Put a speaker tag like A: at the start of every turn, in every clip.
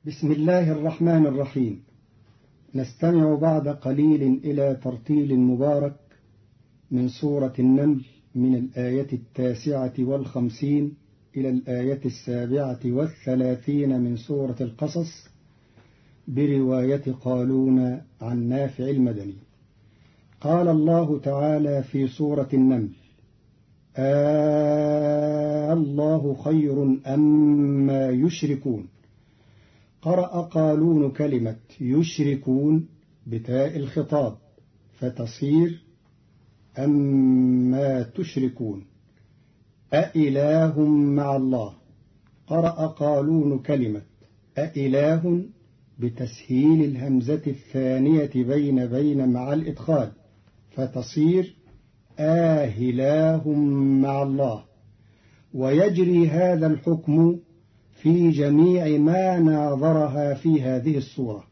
A: بسم الله الرحمن الرحيم. نستمع بعد قليل إلى ترتيل مبارك من سورة النمل من الآية 59 إلى الآية 37 من سورة القصص برواية قالون عن نافع المدني. قال الله تعالى في سورة النمل: الله خير أما يشركون. قرأ قالون كلمة يشركون بتاء الخطاب فتصير أما تشركون. أإله مع الله. قرأ قالون كلمة أإله بتسهيل الهمزة الثانية بين مع الإدخال فتصير آهله مع الله. ويجري هذا الحكم في جميع ما ناظرها في هذه السورة.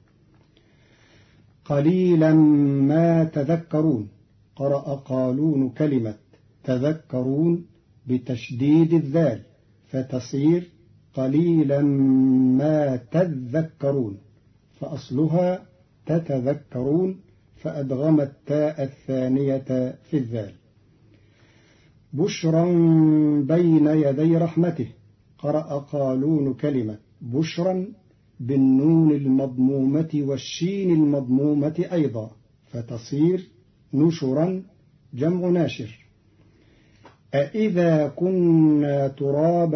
A: قليلا ما تذكرون. قرأ قالون كلمة تذكرون بتشديد الذال فتصير قليلا ما تذكرون، فأصلها تتذكرون فأدغم التاء الثانية في الذال. بشرا بين يدي رحمته. قرأ قالون كلمة بشرا بالنون المضمومة والشين المضمومة أيضا فتصير نشرا جمع ناشر. أإذا كنا ترابا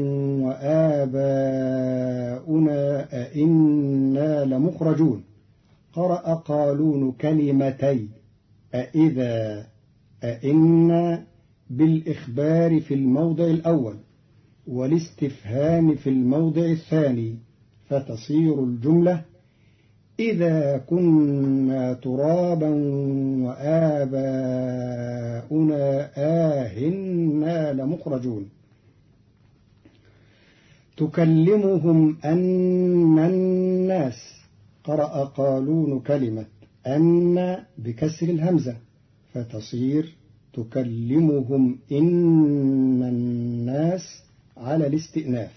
A: وآباؤنا أئنا لمخرجون. قرأ قالون كلمتي أإذا أئنا بالإخبار في الموضع الأول والاستفهام في الموضع الثاني فتصير الجملة إذا كنا ترابا وآباؤنا آهنا لمخرجون. تكلمهم أن الناس. قرأ قالون كلمة أن بكسر الهمزة فتصير تكلمهم إن الناس على الاستئناف.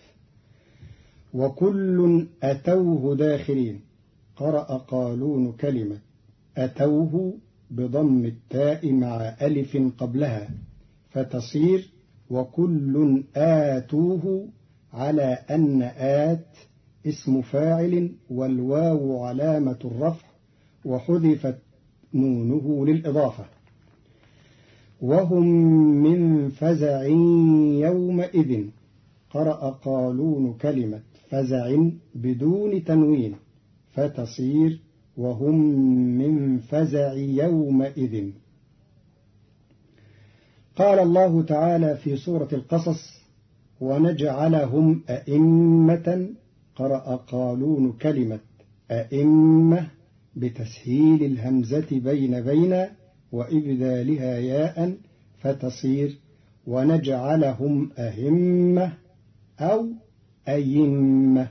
A: وكل أتوه داخرين. قرأ قالون كلمة أتوه بضم التاء مع ألف قبلها فتصير وكل آتوه على أن آت اسم فاعل والواو علامة الرفع وحذفت نونه للإضافة. وهم من فزع يومئذ. قرأ قالون كلمة فزع بدون تنوين فتصير وهم من فزع يومئذ. قال الله تعالى في سورة القصص: ونجعلهم أئمة. قرأ قالون كلمة أئمة بتسهيل الهمزة بين وإبدالها ياء فتصير ونجعلهم أئمة أو أيمة.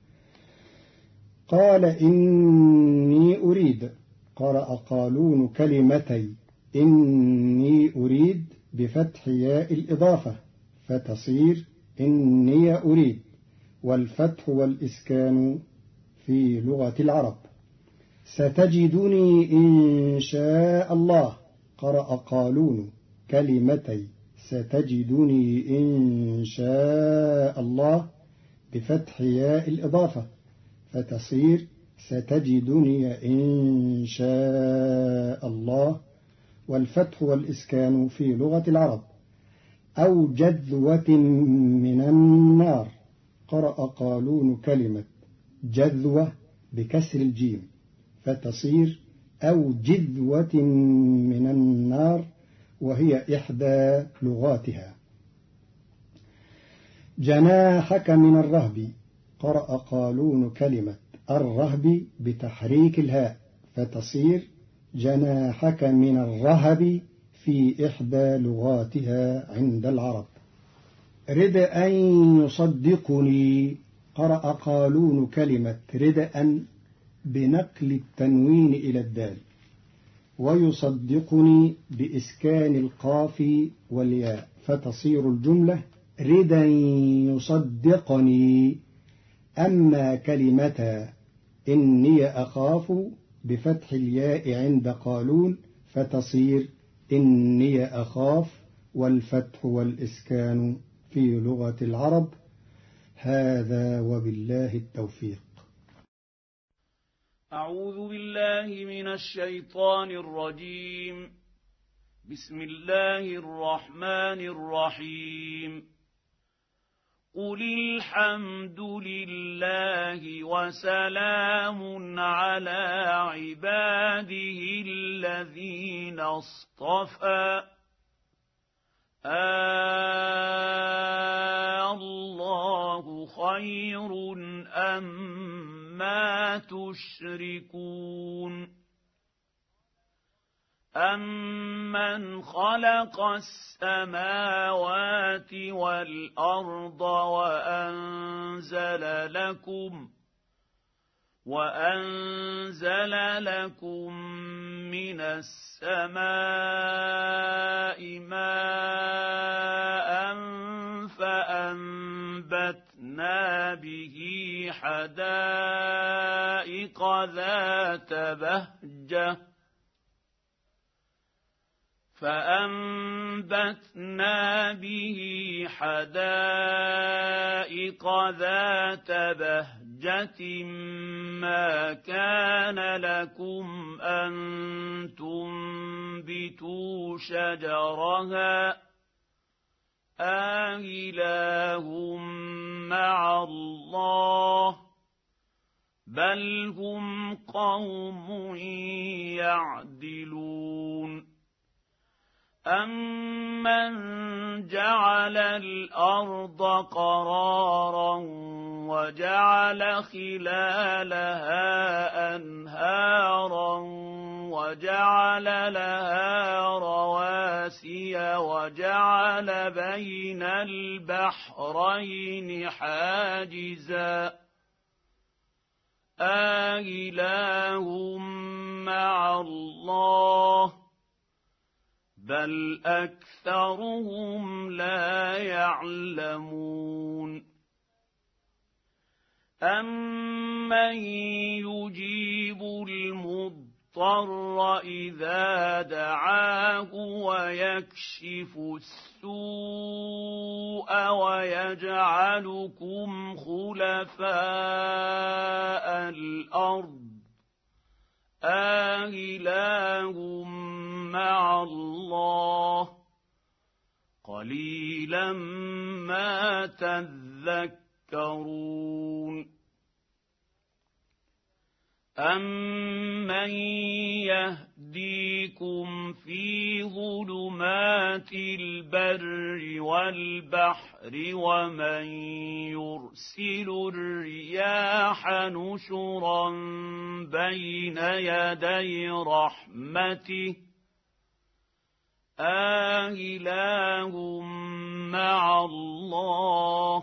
A: قال إني أريد. قرأ قالون كلمتي إني أريد بفتح ياء الإضافة فتصير إني أريد، والفتح والإسكان في لغة العرب. ستجدني إن شاء الله. قرأ قالون كلمتي ستجدني إن شاء الله بفتح ياء الإضافة فتصير ستجدني إن شاء الله، والفتح والإسكان في لغة العرب. أو جذوة من النار. قرأ قالون كلمة جذوة بكسر الجيم فتصير أو جذوة من النار، وهي إحدى لغاتها. جناحك من الرهب. قرأ قالون كلمة الرهب بتحريك الهاء فتصير جناحك من الرهب في إحدى لغاتها عند العرب. ردءا يصدقني. قرأ قالون كلمة ردءا بنقل التنوين إلى الدال ويصدقني بإسكان القاف والياء فتصير الجملة ردا يصدقني أما كلمة إني أخاف بفتح الياء عند قالون فتصير إني أخاف، والفتح والإسكان في لغة العرب. هذا وبالله التوفيق.
B: أعوذ بالله من الشيطان الرجيم. بسم الله الرحمن الرحيم. قل الحمد لله وسلام على عباده الذين اصطفى الله خير أما تشركون أمن خلق السماوات والأرض وأنزل لكم من السماء ماء فأنبتنا به حدائق ذات بهجة ما كان لكم أن تنبتوا شجرها أإله مع الله بل هم قوم يعدلون أمن جعل الأرض قرارا وجعل خلالها أنهارا وجعل لها رواسي وجعل بين البحرين حاجزا أإله مع الله بل أكثرهم لا يعلمون أمن يجيب المضطر إذا دعاه ويكشف السوء ويجعلكم خلفاء الأرض أإله مع الله قليلا ما تذكرون أمن يهديكم في ظلمات البر والبحر ومن يرسل الرياح نشرا بين يدي رحمته أإله مع الله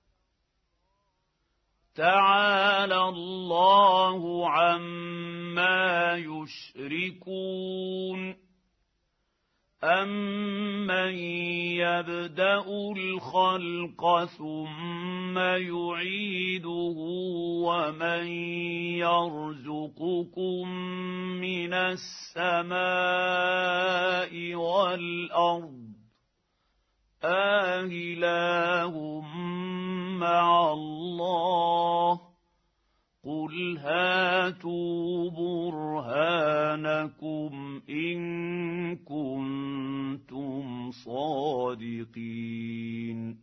B: تعالى الله عما يشركون أمن يبدأ الخلق ثم يعيده ومن يرزقكم من السماء والأرض أإله مع الله قل هاتوا برهانكم إن كنتم صادقين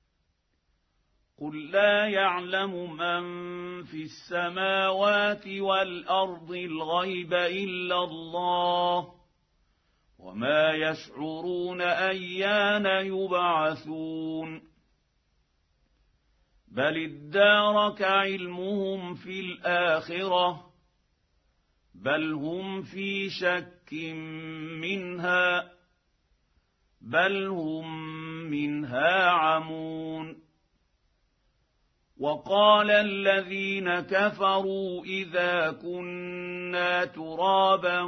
B: قل لا يعلم من في السماوات والأرض الغيب إلا الله وما يشعرون أيان يبعثون بل ادارك علمهم في الآخرة بل هم في شك منها بل هم منها عمون وقال الذين كفروا إذا كنا ترابا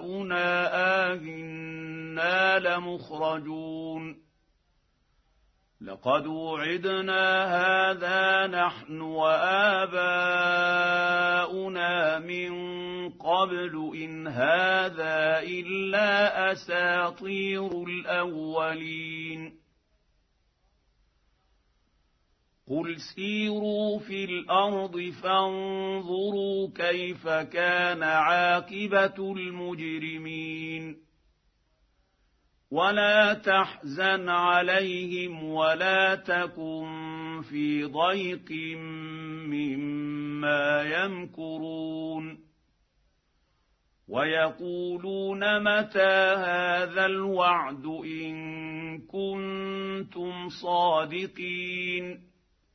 B: وآباؤنا آئنا لمخرجون لقد وعدنا هذا نحن وآباؤنا من قبل إن هذا إلا أساطير الأولين قل سيروا في الأرض فانظروا كيف كان عاقبة المجرمين ولا تحزن عليهم ولا تكن في ضيق مما يمكرون ويقولون متى هذا الوعد إن كنتم صادقين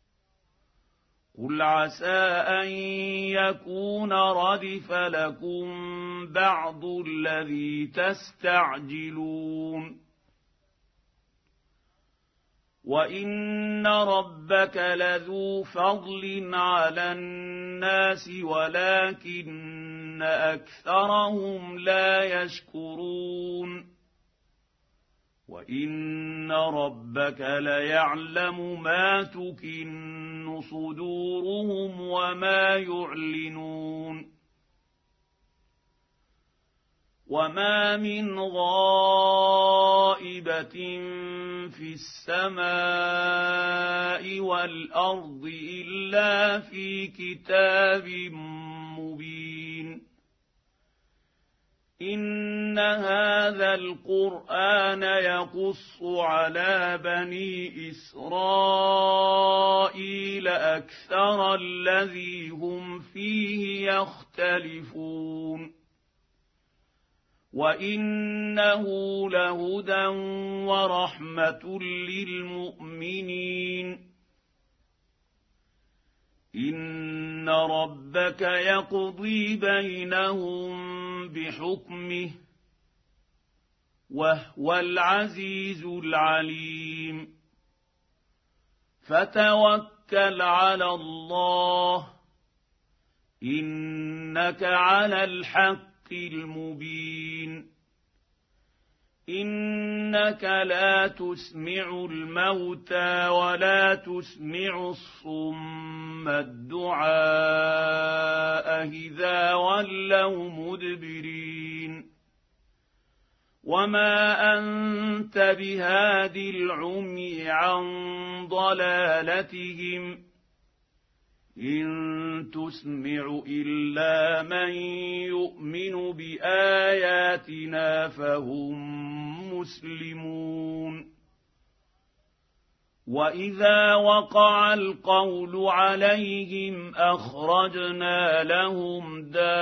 B: قل عسى أن يكون ردف لكم بعض الذي تستعجلون وإن ربك لذو فضل على الناس ولكن أكثرهم لا يشكرون وإن ربك ليعلم ما تكن صدورهم وما يعلنون وما من غائبة في السماء والأرض إلا في كتاب مبين إن هذا القرآن يقص على بني إسرائيل أكثر الذي هم فيه يختلفون وإنه لهدى ورحمة للمؤمنين إن ربك يقضي بينهم بحكمه وهو العزيز العليم فتوكل على الله إنك على الحق المبين إنك لا تسمع الموتى ولا تسمع الصم الدعاء إذا ولوا مدبرين وما أنت بهاد العمي عن ضلالتهم إن تسمع إلا من يؤمن بآياتنا فهم مسلمون وإذا وقع القول عليهم أخرجنا لهم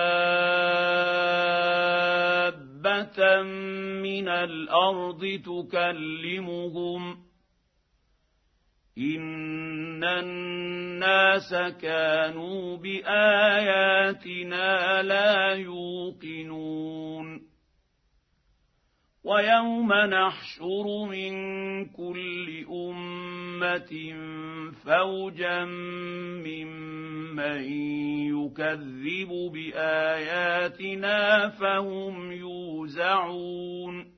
B: دابة من الأرض تكلمهم إن الناس كانوا بآياتنا لا يوقنون ويوم نحشر من كل أمة فوجا ممن يكذب بآياتنا فهم يوزعون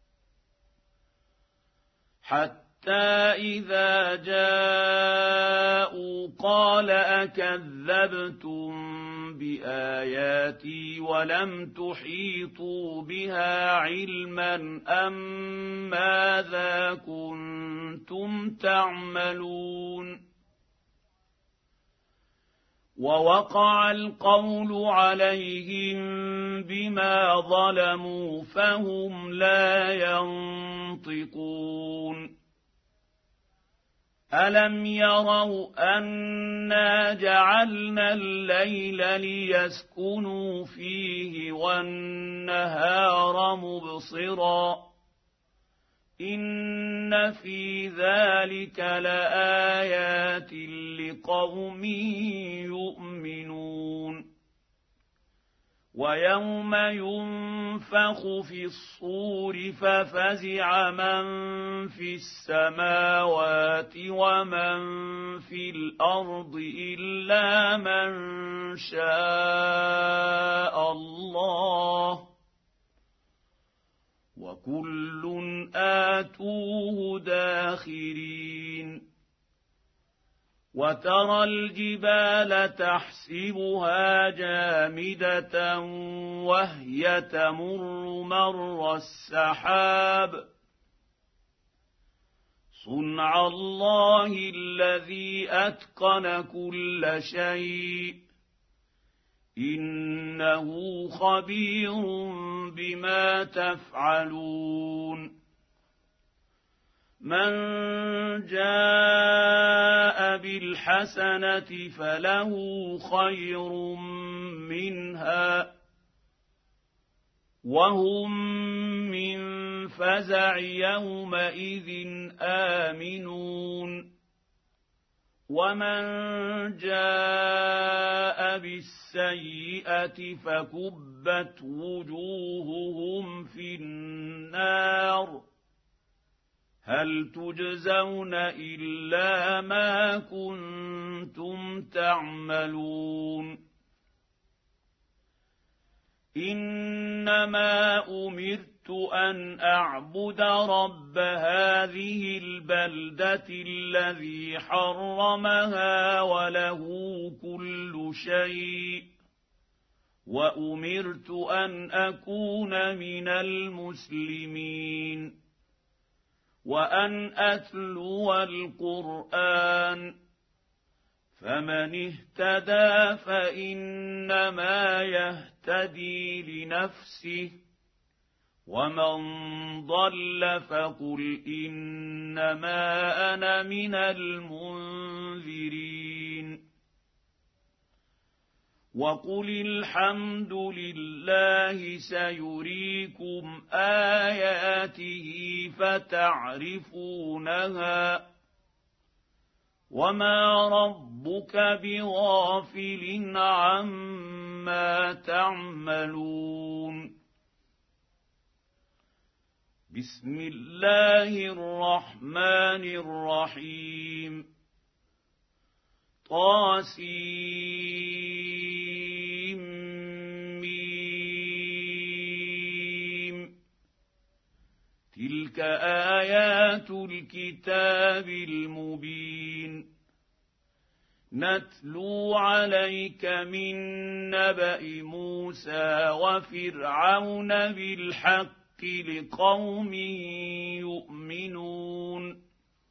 B: حتى إذا جاءوا قال أكذبتم بآياتي ولم تحيطوا بها علما أم ماذا كنتم تعملون ووقع القول عليهم بما ظلموا فهم لا ينطقون ألم يروا أنا جعلنا الليل ليسكنوا فيه والنهار مبصرا إن في ذلك لآيات لقوم يؤمنون ويوم ينفخ في الصور ففزع من في السماوات ومن في الأرض إلا من شاء الله وكل آتوه داخرين وترى الجبال تحسبها جامدة وهي تمر مر السحاب صنع الله الذي أتقن كل شيء إنه خبير بما تفعلون من جاء بالحسنة فله خير منها وهم من فزع يومئذ آمنون ومن جاء بالسيئة فكبت وجوههم في النار هل تجزون إلا ما كنتم تعملون إنما أمرت أن أعبد رب هذه البلدة الذي حرمها وله كل شيء وأمرت أن أكون من المسلمين وأن أتلو القرآن فمن اهتدى فإنما يهتدي لنفسه ومن ضل فقل إنما أنا من المنذرين وقل الحمد لله سيريكم آياته فتعرفونها وما ربك بغافل عما تعملون بسم الله الرحمن الرحيم طاسيم تلك آيات الكتاب المبين نتلو عليك من نبأ موسى وفرعون بالحق لقوم يؤمنون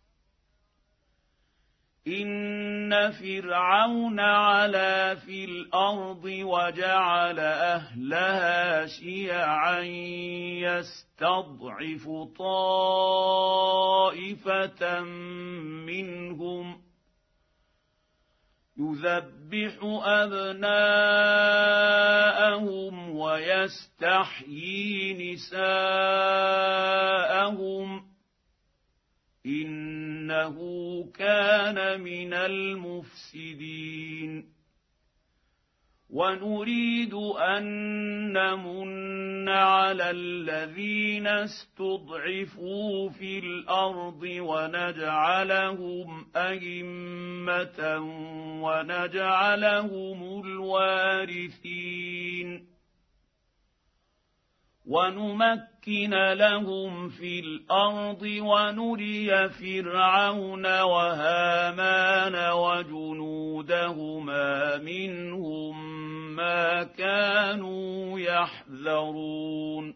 B: إن فرعون علا في الأرض وجعل أهلها شيعا يستضعف طائفة منهم يذبح أبناءهم ويستحيي نساءهم إنه كان من المفسدين ونريد أن نمن على الذين استضعفوا في الأرض ونجعلهم أئمة ونجعلهم الوارثين ونمكن لهم في الأرض ونري فرعون وهامان وجنودهما منهم ما كانوا يحذرون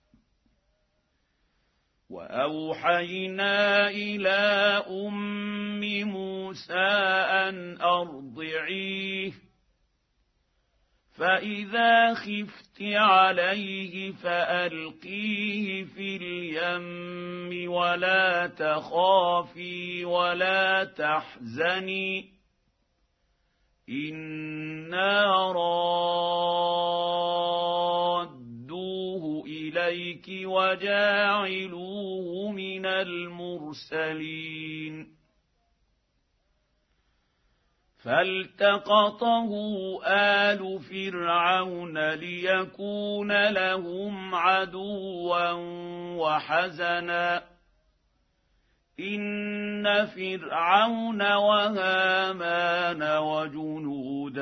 B: وأوحينا إلى أم موسى أن أرضعيه فإذا خفت عليه فألقيه في اليم ولا تخافي ولا تحزني إنا رادوه إليك وجاعلوه من المرسلين فالتقطه آل فرعون ليكون لهم عدوا وحزنا إن فرعون وهامان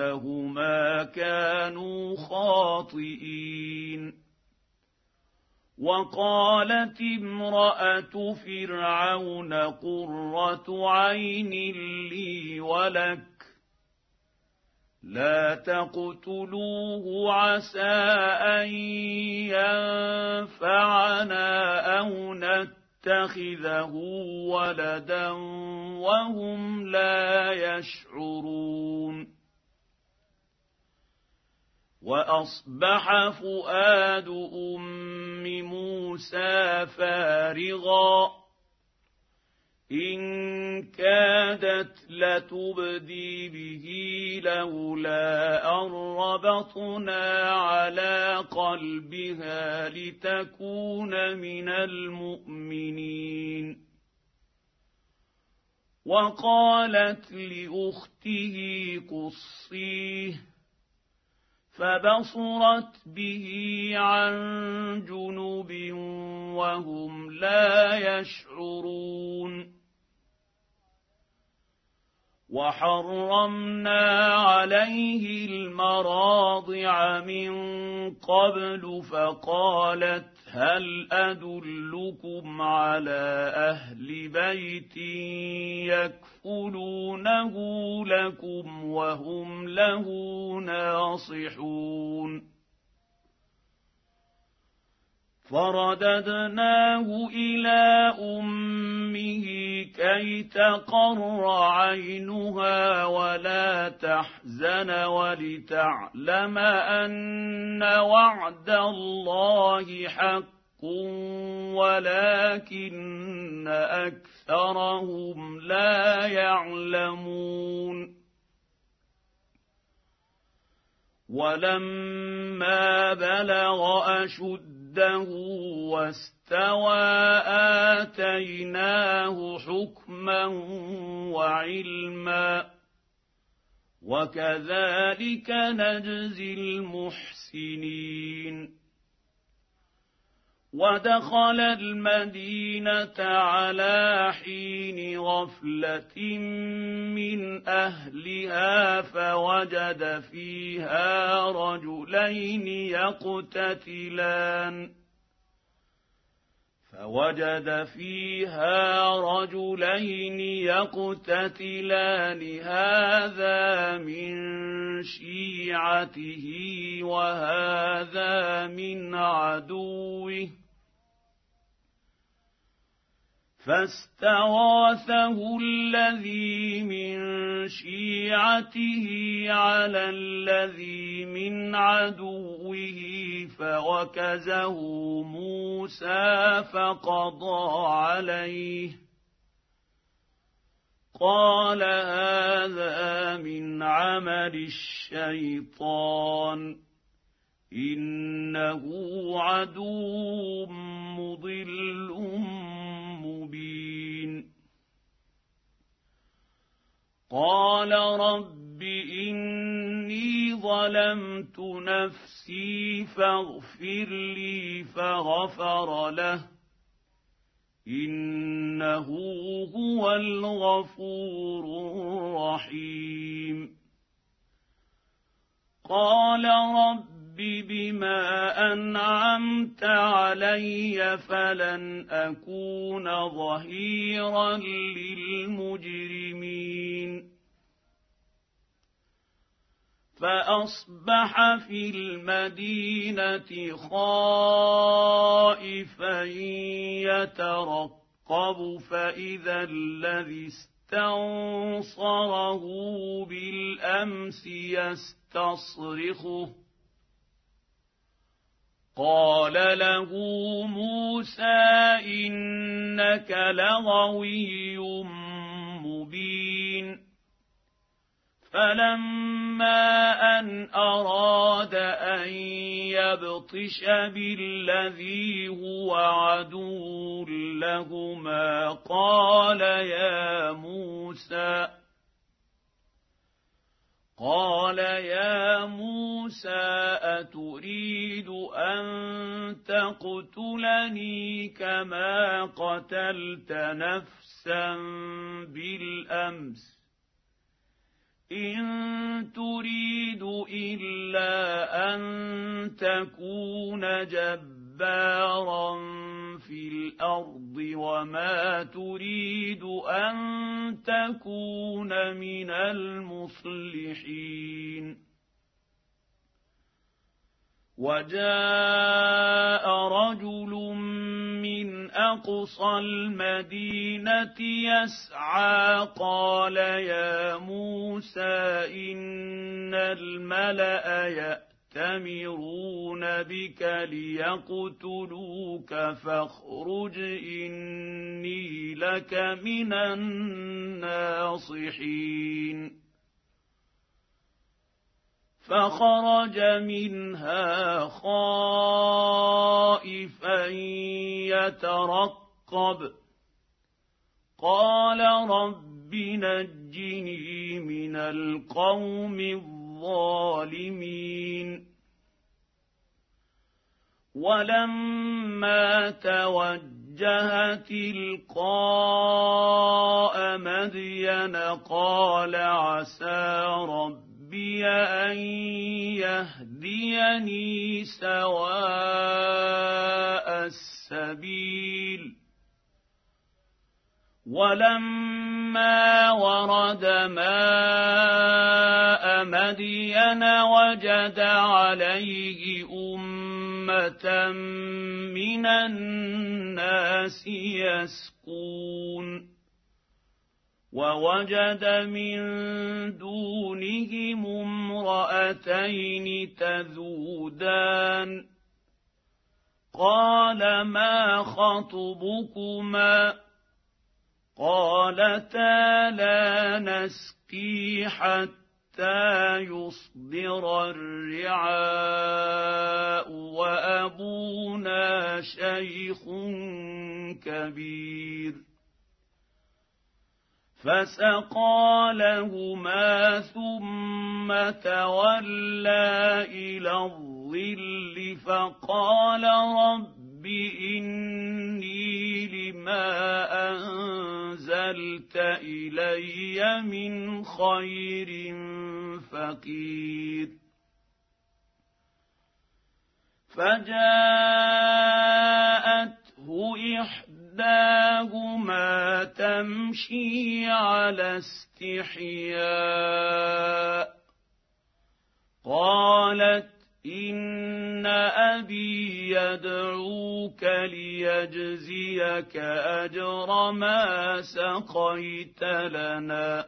B: وجنودهما كانوا خاطئين وقالت امرأة فرعون قرة عين لي ولك لا تقتلوه عسى أن ينفعنا أو نتخذه ولدا وهم لا يشعرون وأصبح فؤاد أم موسى فارغا إن كادت لتبدي به لولا أن ربطنا على قلبها لتكون من المؤمنين وقالت لأخته قصيه فبصرت به عن جنب وهم لا يشعرون وحرمنا عليه المراضع من قبل فقالت هل أدلكم على أهل بيت يكفلونه لكم وهم له ناصحون فرددناه إلى أمه كي تقر عينها ولا تحزن ولتعلم أن وعد الله حق ولكن أكثرهم لا يعلمون ولما بلغ أشده واستوى آتيناه حكما وعلما وكذلك نجزي المحسنين ودخل المدينة على حين غفلة من أهلها فوجد فيها رجلين يقتتلان هذا من شيعته وهذا من عدوه فاستغاثه الذي من شيعته على الذي من عدوه فوكزه موسى فقضى عليه قال هذا من عمل الشيطان إنه عدو مضل مبين قال رب إني ظلمت نفسي فاغفر لي فغفر له إنه هو الغفور الرحيم قال رب بما أنعمت علي فلن أكون ظهيرا للمجرمين فأصبح في المدينة خائفا يترقب فإذا الذي استنصره بالأمس يستصرخه قال له موسى إنك لغوي مبين فلما أن أراد أن يبطش بالذي هو عدو لهما قال يا موسى أتريد أن تقتلني كما قتلت نفسا بالأمس إن تريد إلا أن تكون جبارا جبارا في الأرض وما تريد أن تكون من المصلحين. وجاء رجل من أقصى المدينة يسعى قال يا موسى إن الملأ يأتمرون بك ليقتلوك فاخرج إني لك من الناصحين. فخرج منها خائفا يترقب قال رب نجني من القوم الظالمين. ولما توجه تلقاء مدين قال عسى ربي أن يهديني سواء السبيل. ولما ورد ماء مدين وجد عليه أمة من الناس يسقون ووجد من دونهم امرأتين تذودان قال ما خطبكما قالتا لا نسقي حتى يصدر الرعاء وأبونا شيخ كبير. فسقى لهما ثم تولى إلى الظل فقال رب إني لما أنزلت إلي من خير فقير. فجاءته إحداهما تمشي على استحياء قالت إن أبي يدعوك ليجزيك أجر ما سقيت لنا.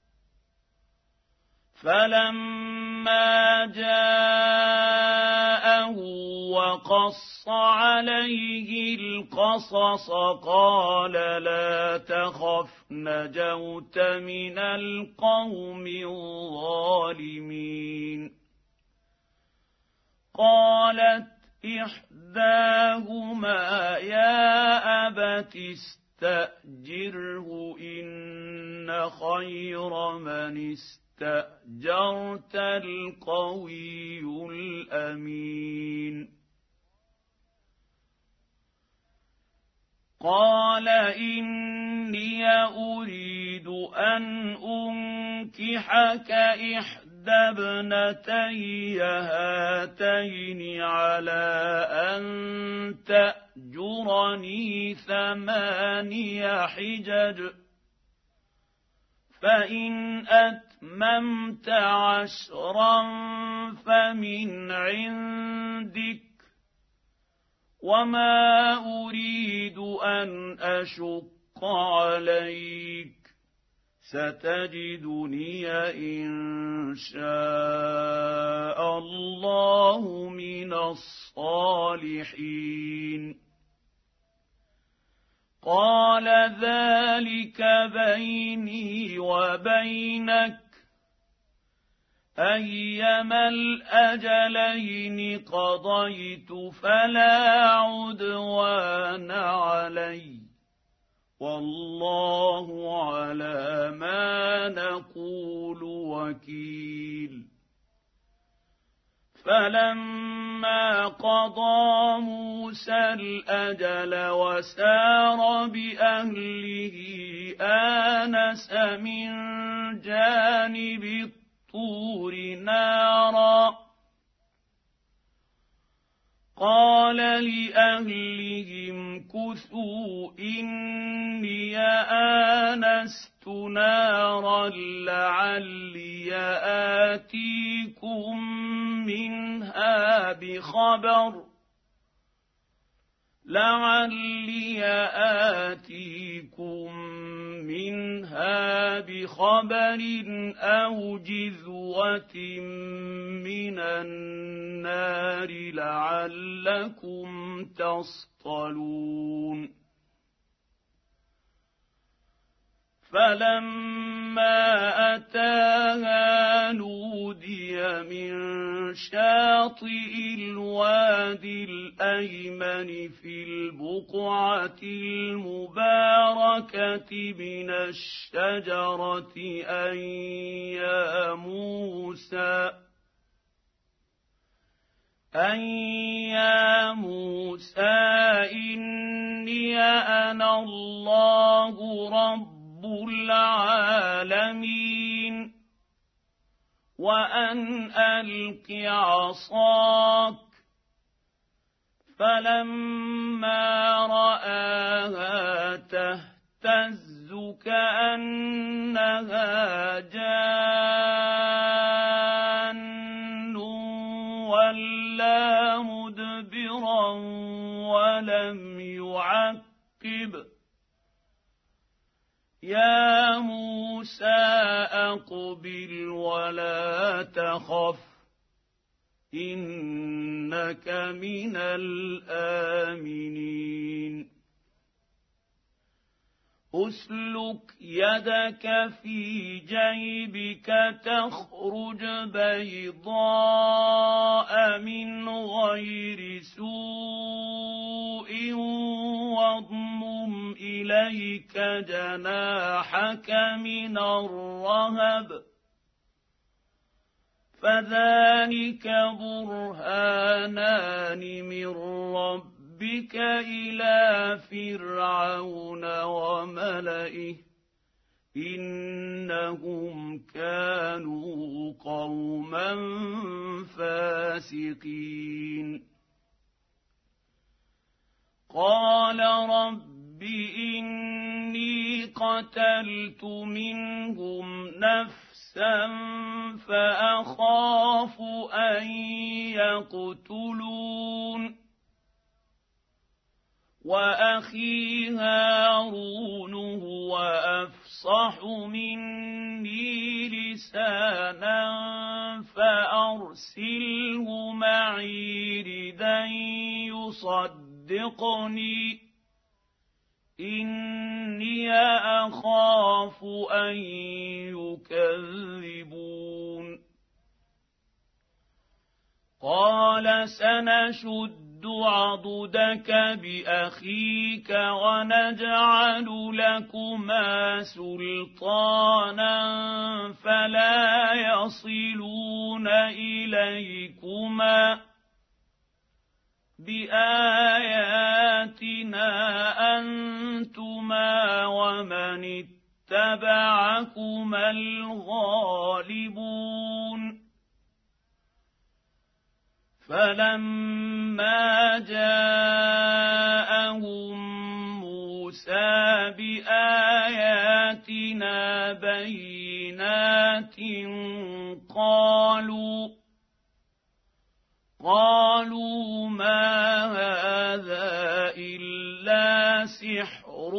B: فلما جاءه وقص عليه القصص قال لا تخف نجوت من القوم الظالمين. قالت إحداهما يا أبت استأجره إن خير من استأجرت القوي الأمين. قال إني أريد أن أنكحك إحدى ابنتي هاتين على أن تأجرني 8 حجج فإن أتممت 10 فمن عندك وما أريد أن أشق عليك ستجدني إن شاء الله من الصالحين. قال ذلك بيني وبينك أيما الأجلين قضيت فلا عدوان علي والله على ما نقول وكيل. فلما قضى موسى الأجل وسار بأهله آنس من جانب الطور نارا قال لأهلهم كثوا إني آنست نارا لعلي آتيكم منها بخبر أو جذوة من النار لعلكم تصطلون فلما أتاها نودي من شاطئ الوادي الأيمن في البقعة المباركة من الشجرة أن يا موسى إني أنا الله رب العالمين وأن ألق عصاك فلما رآها تهتز كأنها جان ولا مدبرا ولم يعقب يا موسى أقبل ولا تخف إنك من الآمنين أسلك يدك في جيبك تخرج بيضاء من غير سوء واضمم إليك جناحك من الرهب فذلك برهانان من ربك إلى فرعون وملئه إنهم كانوا قوما فاسقين قال رب إني قتلت منهم نفسا فأخاف أن يقتلون وأخي هارون هو أفصح مني لسانا فأرسله معي ردا يصدقني إني أخاف أن يكذبون قال سنشد عضدك بأخيك ونجعل لكما سلطانا فلا يصلون إليكما بآياتنا أنتما ومن اتبعكما الغالبون فلما جاءهم موسى بآياتنا بينات قالوا ما هذا إلا سحر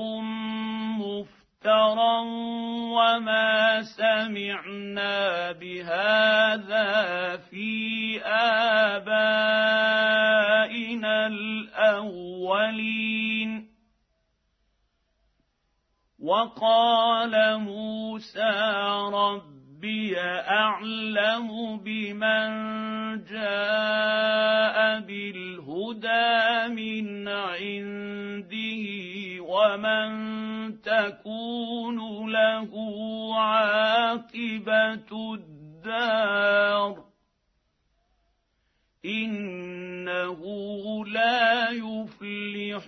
B: مفترى وما سمعنا بهذا في آبائنا الأولين وقال موسى ربي أعلم بمن جاء بالهدى من عنده ومن تكون له عاقبة الدار إنه لا يفلح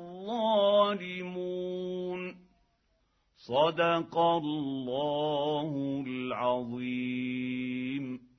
B: الظالمون صدق الله العظيم.